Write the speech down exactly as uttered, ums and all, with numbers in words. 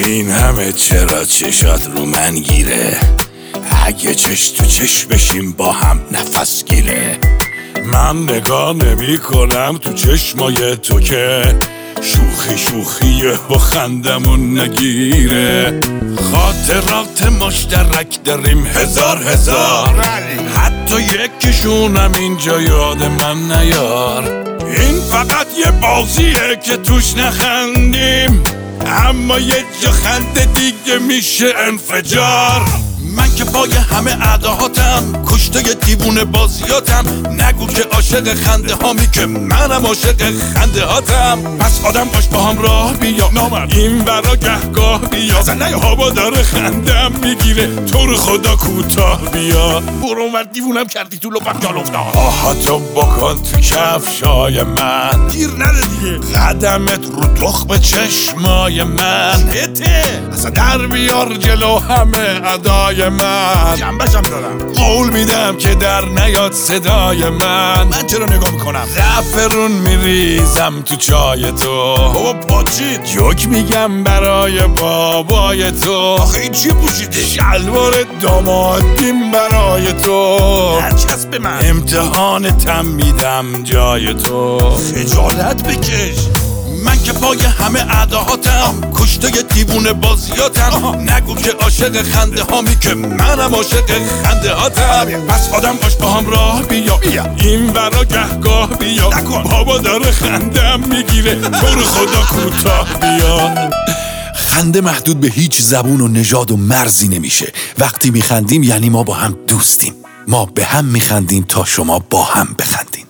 این همه چرا چشات رو من گیره؟ اگه چش تو چش بشیم با هم نفس گیره. من نگاه نمی کنم تو چشمای تو که شوخی شوخیه و خندمون نگیره. خاطرات مشترک داریم هزار هزار، حتی یکیشونم اینجا یاد من نیار. این فقط یه بازیه که توش نخندیم، اما یه جا خنده دیگه میشه انفجار. من که پای همه اعداهاتم، کشته ی دیوونه بازیاتم. نگو که عاشق خنده هامی که منم عاشق خنده هاتم. پس آدم باش با هم راه بیا، نامرد این برا گهگاه بیا. هوا داره خندم میگیره، تو رو خدا کوتاه بیا. برو اونور دیوونم کردی تو لپم جال افتاد. آهاتو بکن تو کفشای من، گیر نده دیگه قدمت رو تخم چشمای من. هته اصلا در بیار جلو همه ادای من، جنبشم دارم. قول میدم که در نیاد صدای من. من چرا نگاه میکنم؟ زعفرون میریزم تو چای تو. بابا پاچید جوک میگم برای بابای تو. آخه این چی پوشیده؟ شلوار دامادیم برای تو. هرچس به من امتحانتم میدم جای تو. خجالت بکش. من که پای همه اعداهاتم، کشته ی دیوونه بازیاتم. نگو که عاشق خنده هامی که منم عاشق خنده هاتم. پس آدم باش با هم راه بیا, بیا. این برا گهگاه بیا نکن. بابا داره خندم میگیره، تو رو خدا کوتاه بیا. خنده محدود به هیچ زبون و نژاد و مرزی نمیشه. وقتی میخندیم یعنی ما با هم دوستیم. ما به هم میخندیم تا شما با هم بخندین.